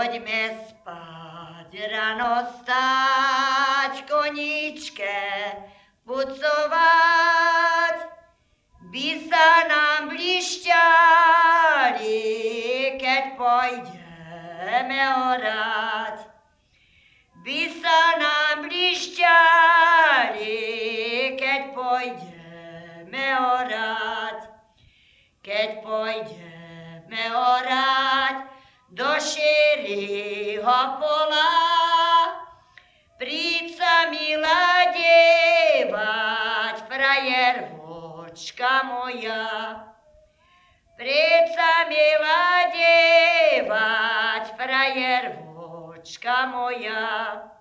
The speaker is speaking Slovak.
Poďme spať, rano stáť, koníčke pucovať, by sa nám blišťali, keď pôjdeme orať. By sa nám blišťali, keď pôjdeme orať. Keď pôjdeme orať do širého pola, príď sa milá devať, frajervočka moja. Príď sa milá devať, frajervočka moja.